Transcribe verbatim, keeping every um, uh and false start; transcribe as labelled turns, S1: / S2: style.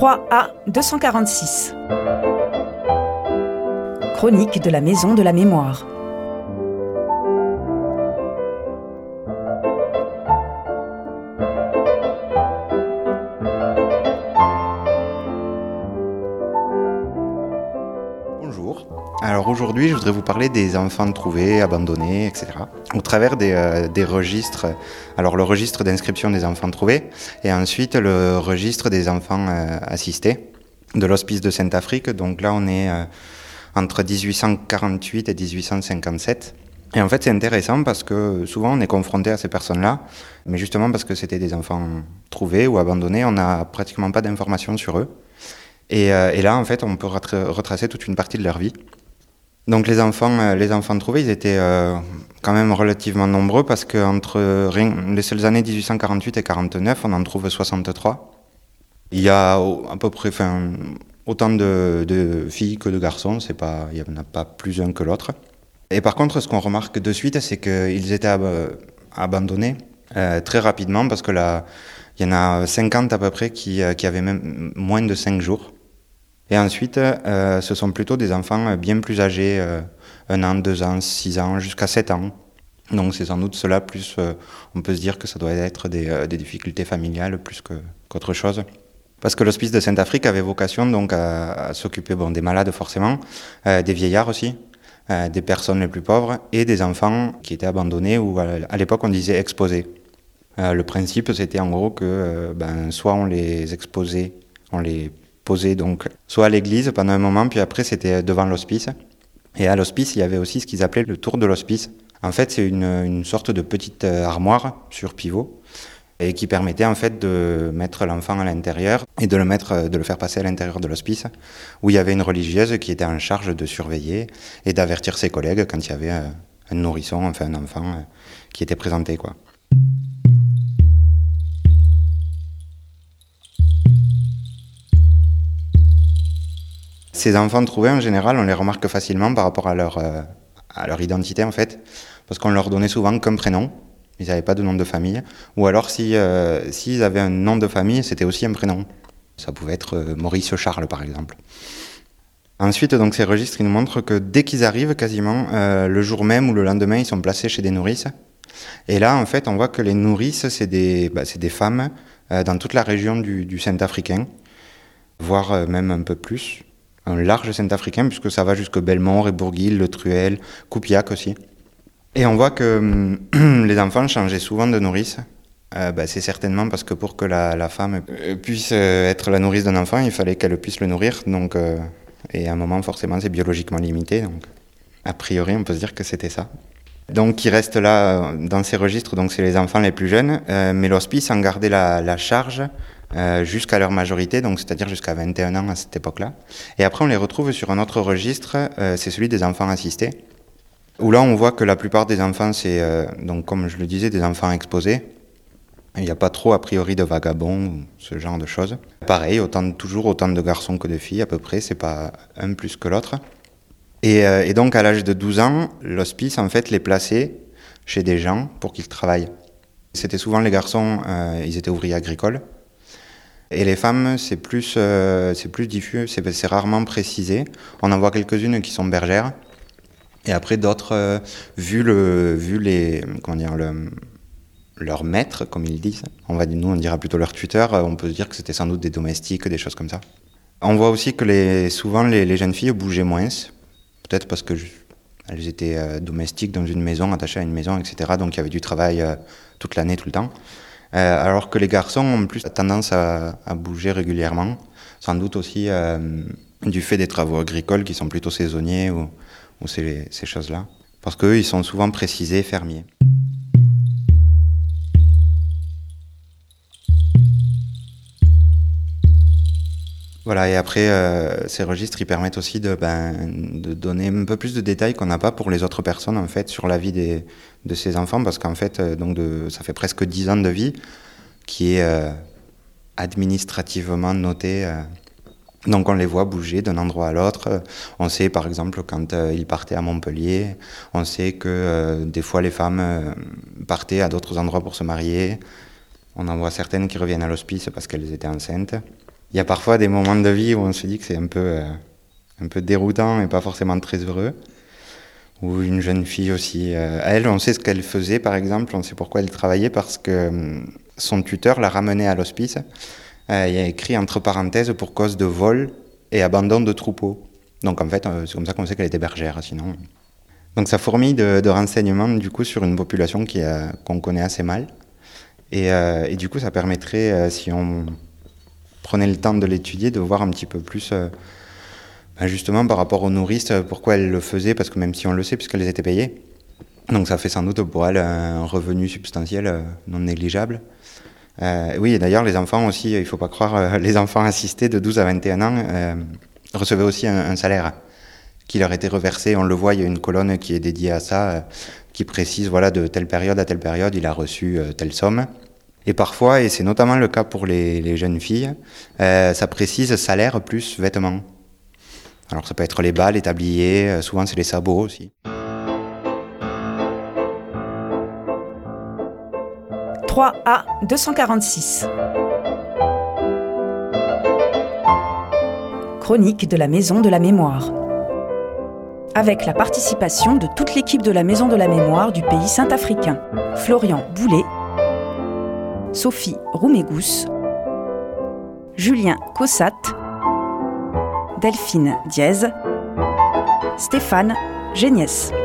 S1: trois A deux cent quarante-six. Chronique de la Maison de la Mémoire.
S2: Bonjour. Alors aujourd'hui, je voudrais vous parler des enfants trouvés, abandonnés, et cetera. Au travers des, euh, des registres, alors le registre d'inscription des enfants trouvés et ensuite le registre des enfants euh, assistés de l'Hospice de Sainte-Afrique. Donc là, on est euh, entre dix-huit cent quarante-huit et dix-huit cent cinquante-sept. Et en fait, c'est intéressant parce que souvent, on est confronté à ces personnes-là, mais justement parce que c'était des enfants trouvés ou abandonnés, on n'a pratiquement pas d'informations sur eux. Et, euh, et là, en fait, on peut retra- retracer toute une partie de leur vie. Donc les enfants, euh, les enfants trouvés, ils étaient euh, quand même relativement nombreux parce qu'entre les seules années dix-huit cent quarante-huit et quarante-neuf, on en trouve soixante-trois. Il y a à peu près enfin, autant de, de filles que de garçons, c'est pas, il n'y en a pas plus un que l'autre. Et par contre, ce qu'on remarque de suite, c'est qu'ils étaient ab- abandonnés euh, très rapidement parce que là, il y en a cinquante à peu près qui, qui avaient même moins de cinq jours. Et ensuite, euh, ce sont plutôt des enfants bien plus âgés, euh, un an, deux ans, six ans, jusqu'à sept ans. Donc c'est sans doute cela, plus euh, on peut se dire que ça doit être des, euh, des difficultés familiales plus que, qu'autre chose. Parce que l'Hospice de Sainte-Afrique avait vocation donc à, à s'occuper bon, des malades forcément, euh, des vieillards aussi, euh, des personnes les plus pauvres et des enfants qui étaient abandonnés ou à, à l'époque on disait exposés. Euh, le principe c'était en gros que euh, ben, soit on les exposait, on les posé donc soit à l'église pendant un moment, puis après c'était devant l'hospice. Et à l'hospice, il y avait aussi ce qu'ils appelaient le tour de l'hospice. En fait, c'est une, une sorte de petite armoire sur pivot et qui permettait en fait de mettre l'enfant à l'intérieur et de le mettre, de le faire passer à l'intérieur de l'hospice, où il y avait une religieuse qui était en charge de surveiller et d'avertir ses collègues quand il y avait un nourrisson, enfin un enfant qui était présenté, quoi. Ces enfants trouvés, en général, on les remarque facilement par rapport à leur, euh, à leur identité, en fait, parce qu'on leur donnait souvent qu'un prénom, ils n'avaient pas de nom de famille, ou alors si, euh, s'ils avaient un nom de famille, c'était aussi un prénom. Ça pouvait être euh, Maurice Charles, par exemple. Ensuite, donc, ces registres, ils nous montrent que dès qu'ils arrivent, quasiment, euh, le jour même ou le lendemain, ils sont placés chez des nourrices. Et là, en fait, on voit que les nourrices, c'est des, bah, c'est des femmes euh, dans toute la région du, du Saint-Africain, voire euh, même un peu plus. Un large Saint-Africain, puisque ça va jusque Belmont, Bourguil, Le Truel, Coupiac aussi. Et on voit que hum, les enfants changeaient souvent de nourrice. Euh, bah, c'est certainement parce que pour que la, la femme puisse être la nourrice d'un enfant, il fallait qu'elle puisse le nourrir. Donc, euh, et à un moment, forcément, c'est biologiquement limité. Donc, a priori, on peut se dire que c'était ça. Donc, qui reste là dans ces registres, donc c'est les enfants les plus jeunes. Euh, mais l'hospice en gardait la, la charge Euh, jusqu'à leur majorité, donc c'est-à-dire jusqu'à vingt et un ans à cette époque-là. Et après, on les retrouve sur un autre registre, euh, c'est celui des enfants assistés, où là, on voit que la plupart des enfants, c'est, euh, donc comme je le disais, des enfants exposés. Il n'y a pas trop, a priori, de vagabonds ou ce genre de choses. Pareil, autant, toujours autant de garçons que de filles, à peu près, c'est pas un plus que l'autre. Et, euh, et donc, à l'âge de douze ans, l'hospice, en fait, les plaçait chez des gens pour qu'ils travaillent. C'était souvent les garçons, euh, ils étaient ouvriers agricoles. Et les femmes, c'est plus, euh, c'est plus diffus, c'est, c'est rarement précisé. On en voit quelques-unes qui sont bergères. Et après, d'autres, euh, vu, le, vu les, comment dire, le, leur maître, comme ils disent, on va, nous on dira plutôt leur tuteur, on peut se dire que c'était sans doute des domestiques, des choses comme ça. On voit aussi que les, souvent les, les jeunes filles bougeaient moins, peut-être parce que elles étaient euh, domestiques dans une maison, attachées à une maison, et cetera. Donc il y avait du travail euh, toute l'année, tout le temps. Euh, alors que les garçons ont plus tendance à, à bouger régulièrement, sans doute aussi euh, du fait des travaux agricoles qui sont plutôt saisonniers ou, ou ces, ces choses-là. Parce qu'eux, ils sont souvent précisés fermiers. Voilà, et après, euh, ces registres, ils permettent aussi de, ben, de donner un peu plus de détails qu'on n'a pas pour les autres personnes, en fait, sur la vie des, de ces enfants, parce qu'en fait, euh, donc de, ça fait presque dix ans de vie qui est euh, administrativement noté. Euh, donc on les voit bouger d'un endroit à l'autre. On sait, par exemple, quand euh, ils partaient à Montpellier, on sait que euh, des fois, les femmes euh, partaient à d'autres endroits pour se marier. On en voit certaines qui reviennent à l'hospice parce qu'elles étaient enceintes. Il y a parfois des moments de vie où on se dit que c'est un peu, euh, un peu déroutant et pas forcément très heureux. Ou une jeune fille aussi. Euh, elle, on sait ce qu'elle faisait, par exemple, on sait pourquoi elle travaillait, parce que euh, son tuteur l'a ramenée à l'hospice. Euh, il y a écrit entre parenthèses pour cause de vol et abandon de troupeau. Donc en fait, euh, c'est comme ça qu'on sait qu'elle était bergère, sinon. Donc ça fourmille de, de renseignements du coup sur une population qui, euh, qu'on connaît assez mal. Et, euh, et du coup, ça permettrait, euh, si on prenait le temps de l'étudier, de voir un petit peu plus, euh, ben justement par rapport aux nourrices, pourquoi elles le faisaient, parce que même si on le sait, puisqu'elles étaient payées. Donc ça fait sans doute pour elles un revenu substantiel euh, non négligeable. Euh, oui, et d'ailleurs, les enfants aussi, il ne faut pas croire, euh, les enfants assistés de douze à vingt et un ans euh, recevaient aussi un, un salaire qui leur était reversé. On le voit, il y a une colonne qui est dédiée à ça, euh, qui précise, voilà, de telle période à telle période, il a reçu euh, telle somme. Et parfois, et c'est notamment le cas pour les, les jeunes filles, euh, ça précise salaire plus vêtements. Alors ça peut être les bas, les tabliers, euh, souvent c'est les sabots aussi.
S1: trois A deux cent quarante-six. Chronique de la Maison de la Mémoire. Avec la participation de toute l'équipe de la Maison de la Mémoire du pays saint-africain. Florian Boulet, Sophie Roumégous, Julien Cossat, Delphine Diez, Stéphane Géniès.